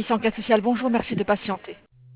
service enquête sociale, bonjour, merci de patienter.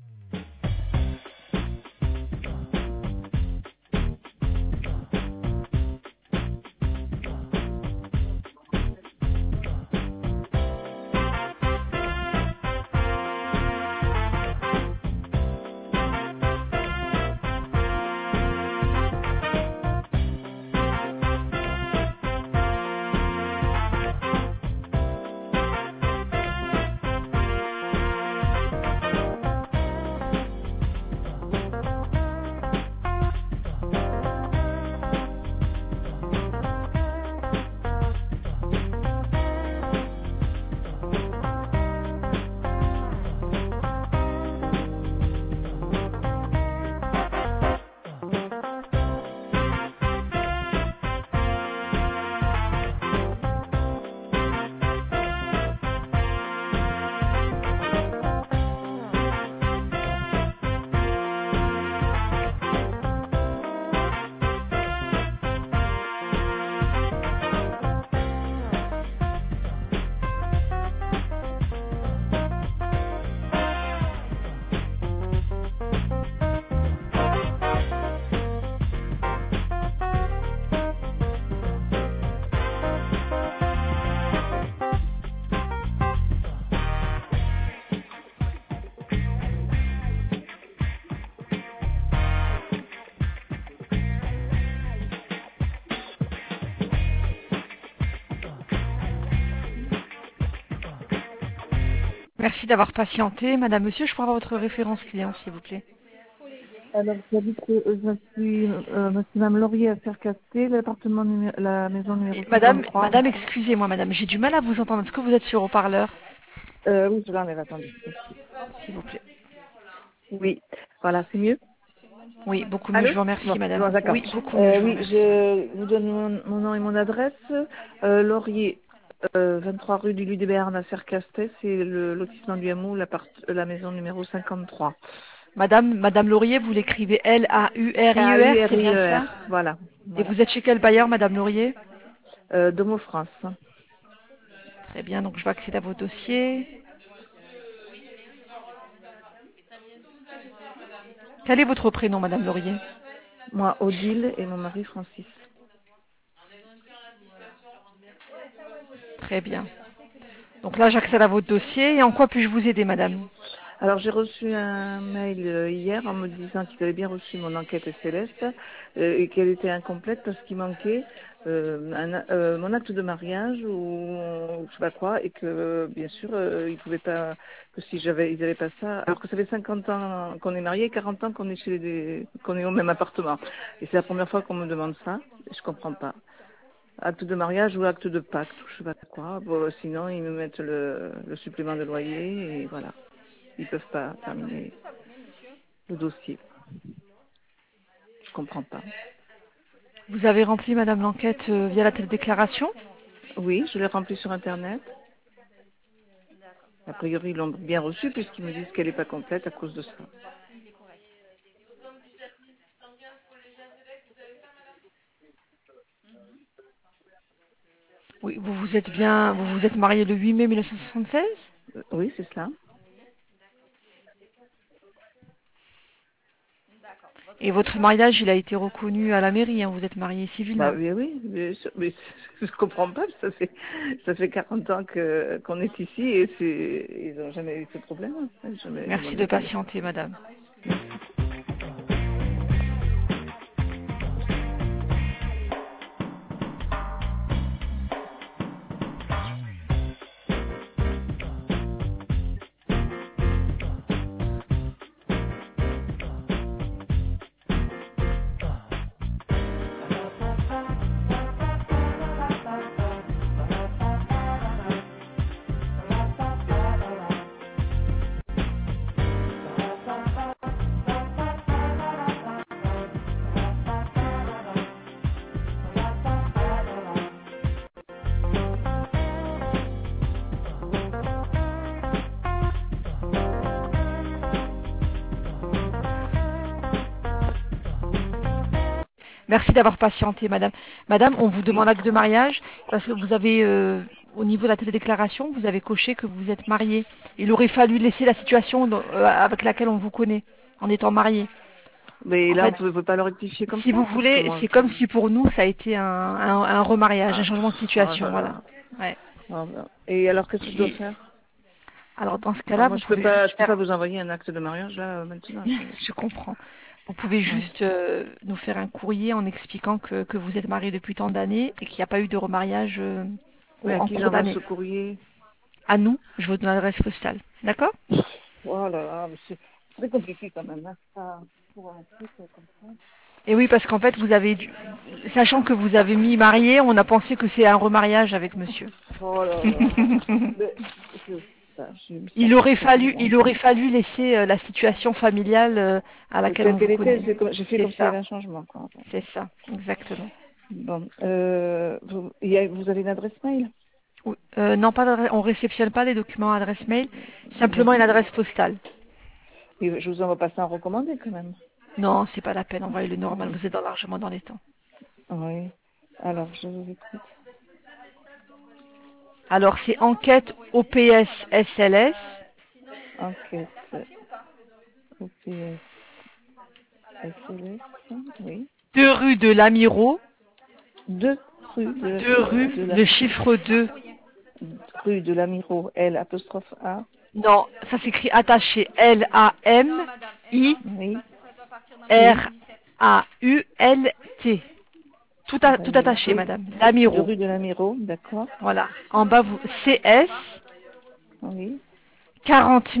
Merci d'avoir patienté. Madame, monsieur, je pourrais avoir votre référence client, s'il vous plaît. Alors, j'habite, je suis Madame Laurier à Sercasté, la maison numéro Madame, 53. excusez-moi, madame, j'ai du mal à vous entendre. Est-ce que vous êtes sur haut-parleur, Oui, je l'enlève, attendez. s'il vous plaît? Oui, voilà, c'est mieux. Oui, beaucoup mieux, Allô? je vous remercie, Bon, madame. bon d'accord. Oui, beaucoup mieux, je vous Oui, remercie. je vous donne mon nom et mon adresse. Laurier, 23 rue du Ludeberne à Sercasté, c'est le lotissement du Hameau, la maison numéro 53. Madame Laurier, vous l'écrivez Laurier, c'est bien ça? A-U-R-I-E-R, voilà, Et voilà. vous êtes chez quel bailleur, madame Laurier? Domo France. Très bien, donc je vais accéder à vos dossiers. Quel est votre prénom, madame Laurier? Moi, Odile et mon mari Francis. Très bien. Donc là, j'accède à votre dossier. Et en quoi puis-je vous aider, madame? Alors j'ai reçu un mail hier en me disant qu'ils avaient bien reçu mon enquête céleste et qu'elle était incomplète parce qu'il manquait mon acte de mariage ou je sais pas quoi et que bien sûr ils pouvaient pas que si ils avaient pas ça alors que ça fait 50 ans qu'on est mariés, 40 ans qu'on est qu'on est au même appartement et c'est la première fois qu'on me demande ça et je comprends pas. Acte de mariage ou acte de pacte ou je sais pas quoi. Bon, sinon ils me mettent le supplément de loyer et voilà. Ils peuvent pas terminer le dossier. Je comprends pas. Vous avez rempli, madame, l'enquête via la déclaration? Oui, je l'ai rempli sur Internet. A priori, ils l'ont bien reçu puisqu'ils me disent qu'elle n'est pas complète à cause de ça. Oui, vous vous êtes marié le 8 mai 1976? Oui, c'est cela. Et votre mariage, il a été reconnu à la mairie, hein, vous êtes mariés Bah civilement. oui, oui, bien sûr, mais je comprends pas. Ça fait 40 ans qu'on est ici et ils n'ont jamais eu ce problème. Jamais Merci de demandé. patienter, madame. Merci. Merci d'avoir patienté, madame. Madame, on vous Oui. demande acte de mariage parce que vous avez au niveau de la télédéclaration, vous avez coché que vous êtes marié. Il aurait fallu laisser la situation avec laquelle on vous connaît, en étant marié. Mais En là, on fait, ne peut pas le rectifier comme si ça, vous parce que voulez, moi, c'est comme si pour nous, ça a été un remariage, un ah, changement de oh situation, là voilà. là. Ouais. Ah, ben. Et alors, qu'est-ce que je dois Et faire? alors dans ce Alors, cas-là, moi, vous pouvez juste je peux pas faire, vous envoyer un acte de mariage là maintenant. je comprends. Vous pouvez Ouais. juste nous faire un courrier en expliquant que vous êtes marié depuis tant d'années et qu'il n'y a pas eu de remariage Mais à en qui cours j'envoie d'année. ce courrier? À nous, je vous donne l'adresse postale. D'accord? Oh là là, mais c'est très compliqué quand même, hein, ça, pour un truc comme ça. Et oui, parce qu'en fait, sachant que vous avez mis marié, on a pensé que c'est un remariage avec monsieur. Oh là là. Mais, je, ça Il aurait fallu laisser la situation familiale à laquelle telle on vous qu'elle était, connaît. j'ai fait C'est comme s'il y ça, avait un changement, quoi. c'est ça, exactement. Bon, vous avez une adresse mail? Oui, non, pas d'adresse, on réceptionne pas les documents à adresse mail, simplement une D'accord. adresse postale. Et je vous envoie pas ça en recommandé quand même. Non, c'est pas la peine, envoyez le normal, Oui. vous êtes largement dans les temps. Oui. Alors, je vous écoute. Alors, c'est enquête OPS SLS, Enquête OPS SLS, oui. 2 rue de l'Amiro, 2 rue 2 rue, de la, le chiffre 2. rue de l'Amiro, L apostrophe A, Non, ça s'écrit attaché oui, oui, Lamirout. Tout attaché, oui, madame. de Lamiro. rue de l'Amiro, d'accord, Voilà. En bas, vous CS oui, 40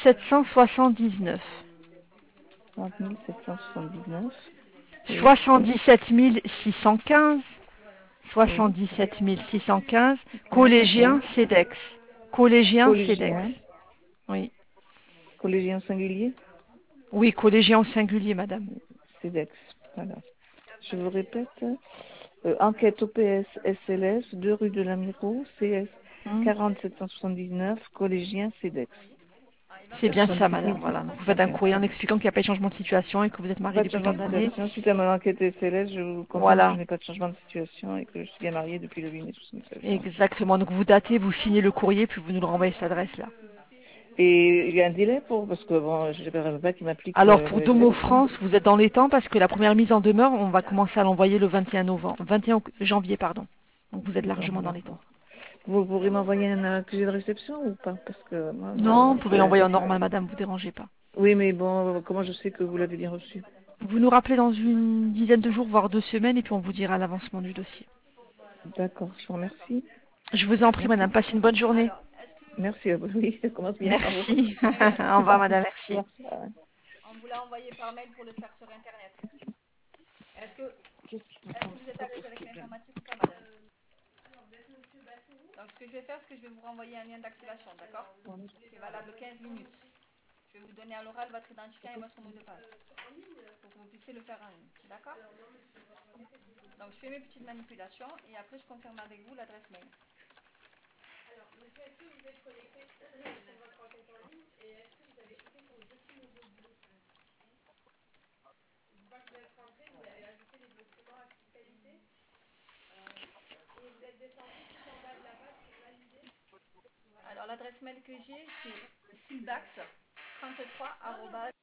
779. 30 779, oui, 77 615. oui, 77 615. 15, Collégien oui, CEDEX. Collégien collégien, CEDEX. Oui. collégien singulier, Oui, collégien au singulier, madame. CEDEX, voilà. Je vous répète, enquête OPS SLS, 2 rue de l'Amiro, CS Hmm. 40 779, collégien CEDEX. C'est bien ça, 78 madame. Voilà. Donc, vous faites un 615. courrier en expliquant qu'il n'y a pas de changement de situation et que vous êtes marié Pas de depuis changement tant de d'années. situation. Suite à mon enquête SLS, je vous confirme que je Voilà. n'ai pas de changement de situation et que je suis bien mariée depuis le 8 mai 79. Exactement. Donc, vous datez, vous signez le courrier, puis vous nous le renvoyez cette adresse-là. Et il y a un délai parce que bon, je ne veux pas qu'il m'applique Alors, pour le Domo SLS. Hein. France, vous êtes dans les temps parce que la première mise en demeure, on va commencer à l'envoyer le 21 novembre, 21 janvier, pardon. Donc, vous êtes Bon, largement dans les temps. d'accord. Vous pourrez m'envoyer un accusé de réception ou pas? Parce que moi, Non, vous bon, pouvez l'envoyer en normal, madame, vous dérangez pas. oui, mais bon, comment je sais que vous l'avez bien reçu? Vous nous rappelez dans une dizaine de jours, voire 2 semaines, et puis on vous dira l'avancement du dossier. D'accord, je vous remercie. Je vous en prie, Merci. madame, passez une bonne journée. Merci à vous. Oui, ça commence bien. Au revoir. Merci. Au revoir, madame, merci. Au revoir.